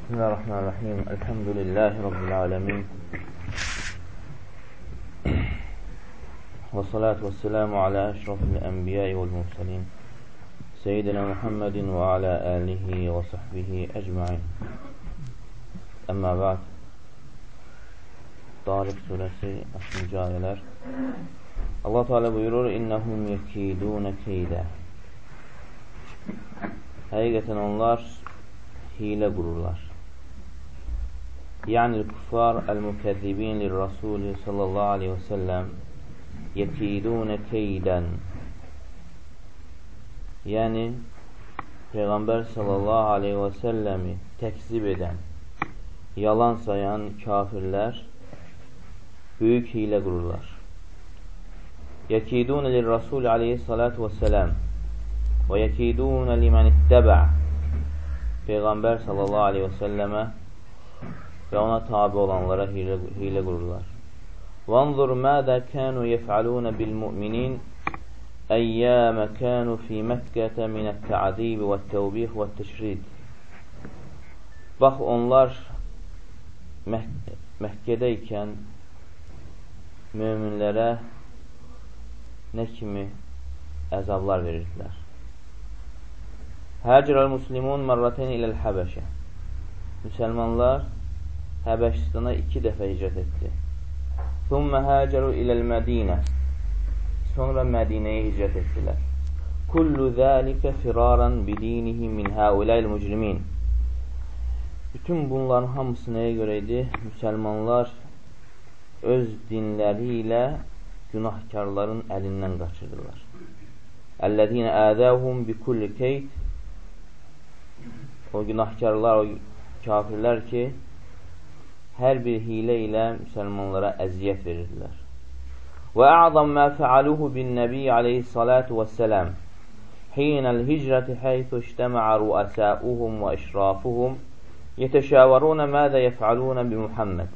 Bismillahirrahmanirrahim. Elhamdülillahi Rabbil alemin. Və salatu və selamu alə əşrafil ənbiyai vəl mursalin. Seyyidina Muhammedin və alə alihi və sahbihi əcmain. Əmmə ba'd. Darib surəsi 60-cı ayələr. Allah Teala buyurur: İnnəhum yekidunə keydə. Həqiqətən onlar hilə qururlar. Yəni kuffar el-mükəzzibin lirrasulü sallallahu aleyhi və səlləm yekidunə keydən. Yəni Peyğəmbər sallallahu aleyhi və səlləmi təkzib edən, yalan sayan kafirlər böyük hilə qururlar. Yekidunə lirrasulü aleyhissalatu və səlləm və yekidunə limən ittəbə. Peyğəmbər sallallahu aleyhi və səlləmə və ona tabi olanlara hilə qururlar. وَانْظُرْ مَاذَا كَانُوا يَفْعَلُونَ بِالْمُؤْمِنِينَ أَيَّامَ كَانُوا فِي مَكَّةَ مِنَ التَّعْذِيبِ وَالتَّوْبِيخِ وَالتَّشْرِيدِ. Bax, onlar Məkkədəykən möminlərə nə kimi əzablar verirdilər. Həcrəl muslimun mərrətən iləl Həbəşə. Müsəlmanlar Həbəşistana 2 dəfə hicrət etdi. Thumma həcəru iləl Mədinə. Sonra Mədinəyə hicrət etdilər. Kullu zəlikə firaran bidinihi min həuləl mücrimin. Bütün bunların hamısı nəyə görə idi? Müsəlmanlar öz dinləri ilə günahkarların əlindən qaçırdılar. Əllədinə ədəvhum bi kulli keyd. O günahkarlar, o kafirlər ki, hər bir hilə ilə müsəlmanlara əziyyət verirdilər. Və ə'zam mə fəaluhu bin nəbi aleyhissalatu vəssələm hinəl hicrəti həythu iştəmə'ə ruəsəuhum və işrafuhum yetəşəvərunə mədə yəfəlunə bi Muhammed.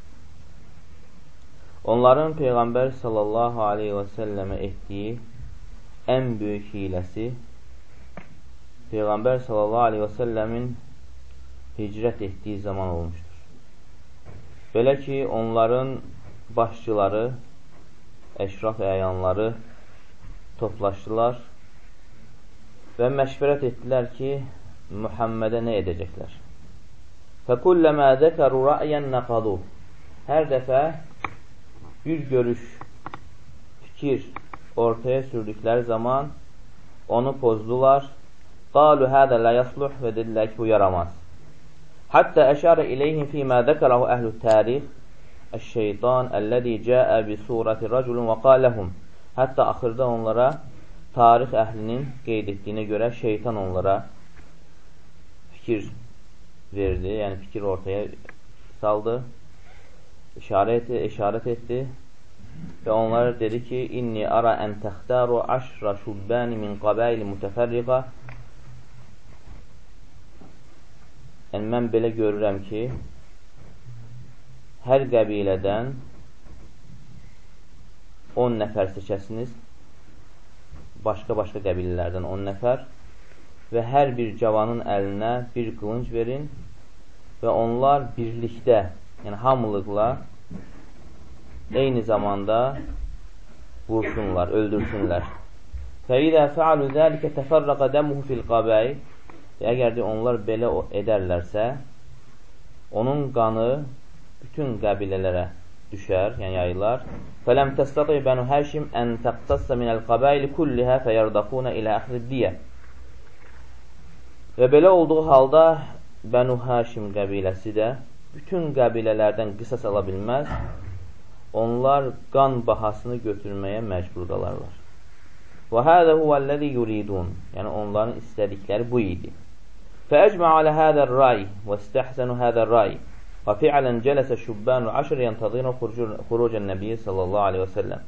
Onların Peyğəmbər sallallahu aleyhi və səlləmə etdiyi ən böyük hiləsi Peyğəmbər sallallahu aleyhi və səlləmin hicrət etdiyi zaman olmuşdur. Belə ki, onların başçıları, əşraf əyanları toplaşdılar və məşvərət etdilər ki, Muhammedə nə edəcəklər? Fəkulləmə zəkəru rə'yən nəqadu. Hər dəfə bir görüş, fikir ortaya sürdükləri zaman onu pozdular. Qalu hədə lə yasluh və dedilər ki, bu yaramaz. Həttə əşərə iləyhim fīmə zəkərəhu əhlü tərix əş-şeytan əlləzi cəə bi surəti rəculun və qaləhum. Hətta axırda onlara tarix əhlinin qeyd etdiyinə görə şeytan onlara fikir verdi, yəni fikir ortaya saldı, işarət etdi və onlara dedi ki, inni ara ən təxtəru əşrə şubbəni min qabəili mütəfərriqə. Yəni, mən belə görürəm ki, hər qəbilədən 10 nəfər seçəsiniz, başqa qəbilələrdən 10 nəfər və hər bir cavanın əlinə bir qılınc verin və onlar birlikdə, yəni hamılıqla eyni zamanda vursunlar, öldürsünlər. Fəidə fəalu zəlikə təfərrəqə dəmuhu fil qabəy. Əgər onlar belə edərlərsə, onun qanı bütün qəbilələrə düşər, yəni yayılar. Fələm təstəqi bənu həşim ən təqtəssə minəl qabayli kullihə fəyərdəqunə ilə əxriddiyə. Və belə olduğu halda Bənu Həşim qəbiləsi də bütün qəbilələrdən qisas ala bilməz, onlar qan bahasını götürməyə məcbur qalarlar. Və hədə huvəlləzi yuridun. Yəni onların istədikləri bu idi. Fəəcmə alə hədər ray və istəhsənu hədər ray və fi'ələn cələsə şubbənu əşr yəntəzinu xurucən nəbiyyə sallallahu aleyhi və səlləm.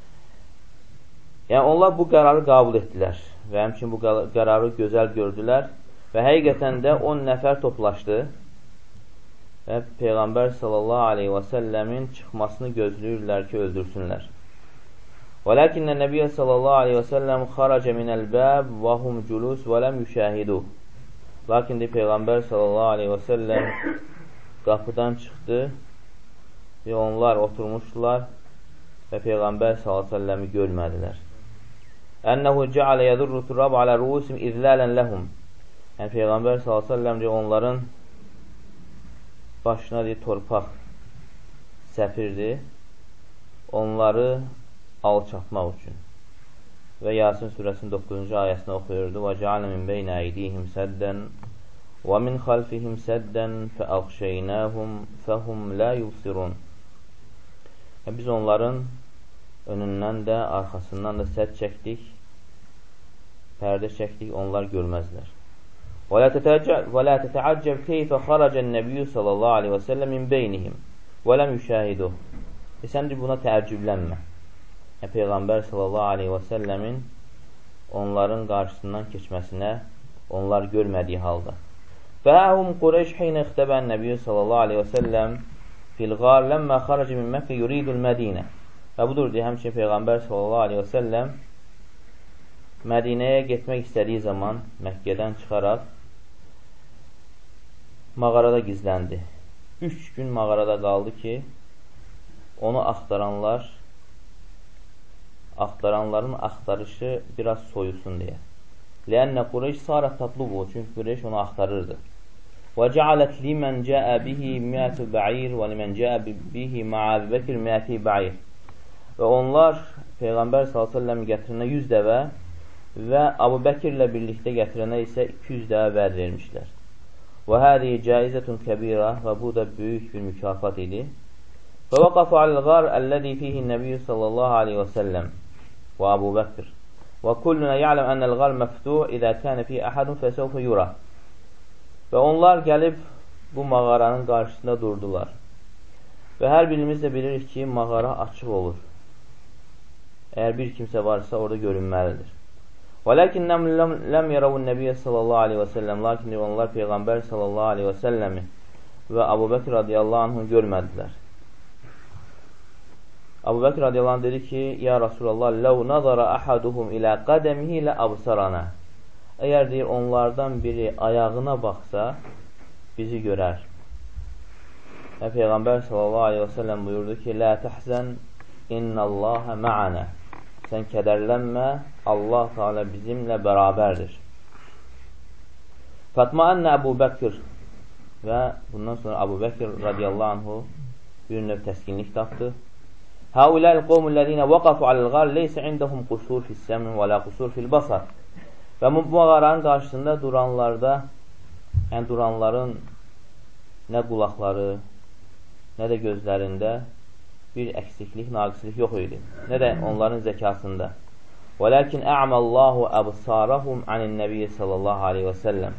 Yəni onlar bu qərarı qəbul etdilər və həmçin bu qərarı gözəl gördülər və həqiqətən də 10 nəfər toplaşdı və Peyğəmbər sallallahu aleyhi və səlləmin çıxmasını gözləyirlər ki, öldürsünlər. وَلَكِنَّ النَّبِيَّ صَلَّى اللّٰهُ عَلَيْهِ وَسَلَّمْ خَرَجَ مِنَ الْبَابِ وَهُمْ جُلُوسٌ وَلَمْ يُشَاهِدُوهُ. Lakin de Peyğəmbər sallallahu aleyhi və səlləm qapıdan çıxdı və onlar oturmuşdular və Peyğəmbər sallallahu aleyhi və səlləmi görmədilər. Ənəhu cəalə yədurru turab alə ruusim izlələn ləhum. Yəni Peyğəmbər sallallahu aleyhi və səlləm onların başına torpaq səpirdi, onları alçatmaq üçün. Və Yasin surəsinin 9-cu ayəsini oxuyurdu. Və cəalə min beynə əydihim səddən və min xalfihim səddən fəəğşəynəhum fəhum lə yubsirun. Biz onların önündən də, arxasından da sədd çəkdik, pərdə çəkdik, onlar görməzlər. Və lə tətəəccəb keyfə xaracən nəbiyyü sallallahu aleyhi və səlləm min beynihim və ləm yüşəhiduh. Sən buna təəccüblənmə. Peyğəmbər sallallahu aleyhi və səlləmin onların qarşısından keçməsinə onlar görmədiyi halda. Fəhəhum Qureyş xeynə ixtəbən nəbiyyü sallallahu aleyhi və səlləm fil-qar ləmmə xaracı min Məkkə yuridul Mədinə. Və budur deyə həmçin Peyğəmbər sallallahu aleyhi və səlləm Mədinəyə getmək istədiyi zaman Məkkədən çıxaraq mağarada gizləndi. 3 gün mağarada qaldı ki, onu axtaranların axtarışı biraz soyusun deyə. Lənnə Qureyş sarət tatlubu, çünki Qureyş onu axtarırdı. Və cəalət limən cəə bihi miyyətü bə'ir və limən cəə bihi mə'əbi bəkir miyyəti bə'ir. Və onlar Peyğəmbər s.ə.v gətirənə 100 dəvə və Abu Bəkirlə birlikdə gətirənə isə 200 dəvə vəd vermişlər. Və hədi caizətun kəbira, və bu da böyük bir mükafat idi. Və vəqafu aləl-qar əlləzi fihi nəbiyyü sallallahu aleyhi və səlləm və Abu Bəkir. Və kulluna ya'ləm ənəl-qar məftuh idə kənə fi əhədun fəsəvfə yura. Və onlar gəlib bu mağaranın qarşısında durdular. Və hər birimiz də bilirik ki, mağara açıq olur. Əgər bir kimsə varsa, orada görünməlidir. Və ləkinnəm ləm yərəvun nəbiyyə sallallahu aleyhi və səlləm. Lakin onlar Peyğəmbər sallallahu aleyhi və səlləmi və Abu Bəkir radiyallahu anhını görmədilər. Abu Bəkir radiyallahu anh dedi ki, ya Rasulallah, ləv nazara əhaduhum ilə qədəmihi ilə absarana. Əgər deyir, onlardan biri ayağına baxsa, bizi görər. Və Peyğəmbər sallallahu aleyhi və səlləm buyurdu ki, lə təhzən innəlləhə mə'ənə. Sən kədərlənmə, Allah Teala bizimlə bərabərdir. Fətma'ənnə Əbu Bəkir və bundan sonra Abu Bəkir radiyallahu anhu bir növ təskinlik tapdı. Həuləl qovmullədinə vəqafu aləl-qar leysə indəhum qusur fis-səmin və lə qusur fil-basar. Və bu mağaranın qarşısında duranlarda, yəni duranların nə qulaqları, nə də gözlərində bir əksiklik, naqislik yox idi. Nə də onların zəkasında. Və ləkin ə'məllahu əbsarəhum anin-nəbiyyə sallallahu aleyhi və səlləm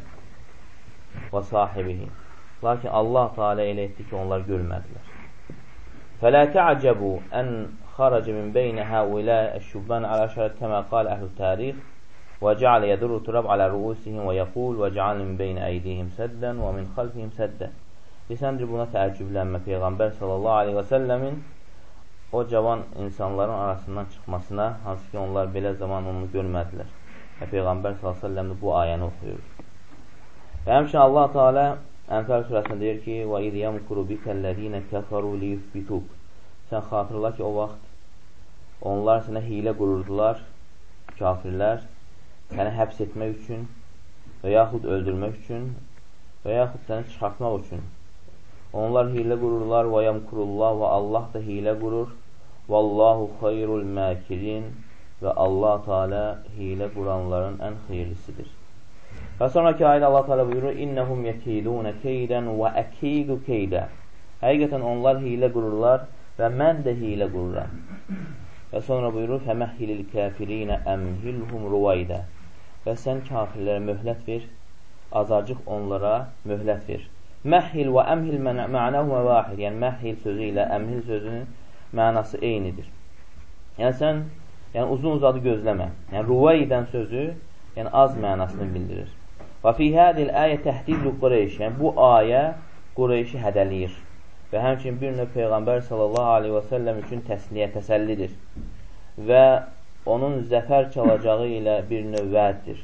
və sahibihi. Lakin Allah Teala elə etdi ki, onlar görmədilər. Fələ tə'cəbu ən xaracə min beynə həulə əşşubban alə şərət kəmə qal əhlü tarix və cəalə yədurru turab alə ruusihim və yəqul və cəalə min beynə əydihim səddən və min xalfihim səddən. Desəndir, buna təəccüblənmə Peyğəmbər sallallahu aleyhi və səlləmin o cavan insanların arasından çıxmasına, hansı ki, onlar belə zaman onu görmədilər. Və Peyğəmbər sallallahu aleyhi və səlləm bu ayəni oxuyur. Və həmçin Allah Teala Ənfəl surəsində deyir ki, وَإِذْ يَمْكُرُ بِكَ الَّذ۪ينَ كَفَرُوا لِيُثْبِتُوكَ. Sən xatırla ki, o vaxt onlar sənə hilə qururdular, kafirlər, səni həbs etmək üçün və yaxud öldürmək üçün və yaxud səni çıxartmaq üçün. Onlar hilə qururlar və yəmkurullah və Allah da hilə qurur. Vallahu xayrul məkirin və Allah Teala hilə quranların ən xeyirlisidir. Və sonraki ayda Allah Teala buyurur, İnnəhum yəkidunə keydən və əkidu keydə. Həqiqətən onlar hilə qururlar və mən də hilə qururam. Və sonra buyurur, Fəməhhilil kəfirinə əmhilhum ruvaydə. Və sən kafirlərə möhlət ver, azacıq onlara möhlət ver. Məhhil və əmhil mənəhumə vahid. Yəni, məhhil sözü ilə əmhil sözünün mənası eynidir. Yəni, sən uzun uzadı gözləmə. Yəni, ruvaydən sözü az mənasını bildirir. Və fi hədil əyə təhdidlu Qureyş. Yəni, bu ayə Qureyşi hədəliyir. Və həmçin bir növ Peyğəmbər sallallahu aleyhi və səlləm üçün təsliyə, təsəllidir. Və onun zəfər çalacağı ilə bir növ vəddir.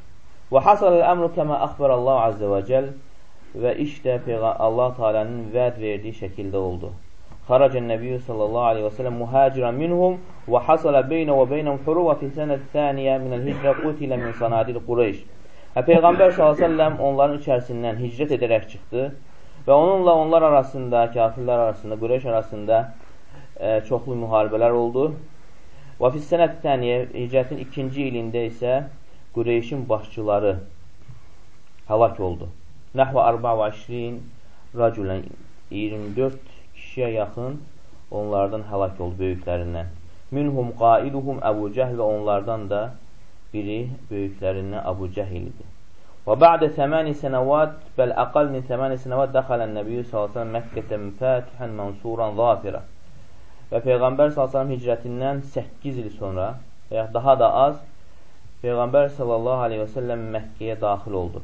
Və hasal əmru kəmə əxbərəllahu azze və cəl və iş də Allah Teala'nın vəd verdiyi şəkildə oldu. Xaracən Nəbiyyə sallallahu aleyhi və sələm mühəcirən minhum və hasala beynə və beynəm huruvə fi sənət thaniyə minəl hicrə qutilə min sanadil Qureyş. Peyğəmbər sallallahu aleyhi və səlləm onların içərisindən hicrət edərək çıxdı və onunla onlar arasında, kafirlər arasında, Qureyş arasında çoxlu müharibələr oldu. Və fi sənət thaniyə, hicrətin ikinci ilində isə Qureyşin başçıları həlak oldu. Nəhvə 24 rəculən 24 kişiyə yaxın onlardan həlak oldu böyüklərindən. Minhum qaiduhum Əbu Cəhl və onlardan da biri böyüklərindən Əbu Cəhl idi. Və bə'də 8 sənəvat, bəl əqal min 8 sənəvat dəxələn Nəbiyyü s.ə.v Məkkətə müfətihən mənsuran zafirə. Və Peyğəmbər s.ə.v hicrətindən 8 il sonra və ya daha da az Peyğəmbər s.ə.v Məkkəyə daxil oldu.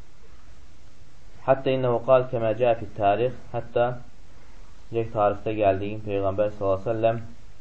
Hətta innəhu qal kəmə cəə fit tarix, hətta tarixdə gəldiyin Peyğəmbər s.ə.v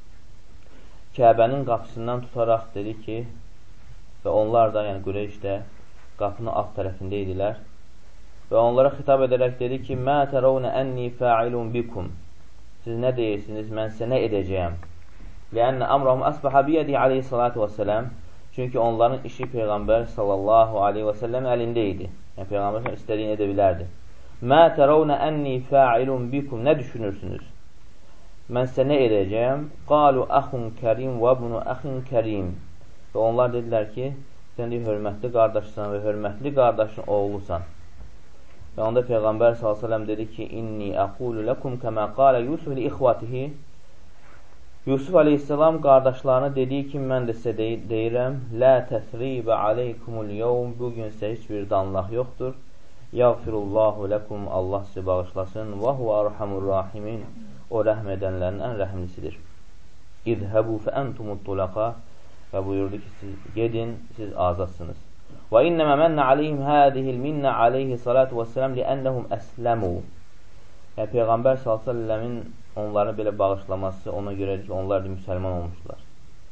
Kəbənin qapısından tutaraq dedi ki, və onlar da, yəni Qureyş də qapının alt tərəfində idilər və onlara xitab edərək dedi ki, mə tərəvnə ənni fəilun bikum, siz nə deyirsiniz, mən sizə nə edəcəyəm? Ləənnə əmrahum əsbəhə biyədi aleyhissalatu vəssələm, çünki onların işi Peyğəmbər sallallahu aleyhi və səlləm əlində idi. Yəni, Peyğəmbər istədiyini edə bilərdi. Mə tərəvnə ənni fəilun bikum, nə düşünürsünüz? Mən sizə nə edəcəyəm? Qalu əxun kərim və bunu əxin kərim. Və onlar dedilər ki, sən deyil, hörmətli qardaşsan və hörmətli qardaşın oğlusan. Və onda Peyğəmbər s.ə.v dedi ki, inni əqulu ləkum kəmə qalə Yusuf li ixvatihi. Yusuf aleyhisselam qardaşlarına dediyi ki, mən də sizə deyirəm, lə təsribə aleykumul yevm, bugün sizə heç bir danlaq yoxdur. Yəğfirullahu ləkum, Allah sizi bağışlasın. Və huvə arhamur rahimin, o rəhm edənlərin ən rəhmlisidir. İzhəbu fə əntumut tulaqa, və buyurdu ki, siz gedin, siz azadsınız. Və innəmə mənnə aleyhim hədihil minnə aleyhi salatu vəssələm liənnəhum əsləmu. Yəni, Peyğəmbər s.ə.v-in onların belə bağışlaması ona görədir ki, onlar da müsəlman olmuşlar.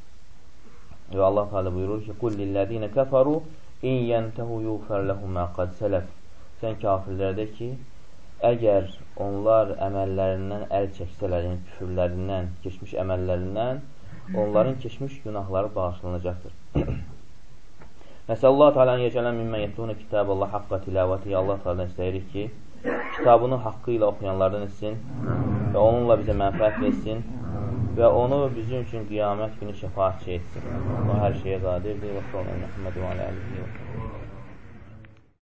Və Allah Teala buyurur ki, قُلْ لِلَّذِينَ كَفَرُوا اِنْ يَنْتَهُ يُغْفَرْ لَهُمْ مَا قَدْ سَلَفْ. Sən kafirlərdə ki, əgər onlar əməllərindən əl çəksələr, yəni küfürlərindən, keçmiş əməllərindən, onların keçmiş günahları bağışlanacaqdır. Nəsəllallahu Teala'nı yecələn mimmən yetluğuna kitab Allah haqqa tilavəti. Allah Teala'dan istəyirik ki, kitabını haqqı ilə oxuyanlardan etsin və onunla bizə mənfəət versin və onu bizim üçün qiyamət günü şəfaatçı etsin. O hər şeyə qadirdir. Və sallallahu aleyhi və səlləm.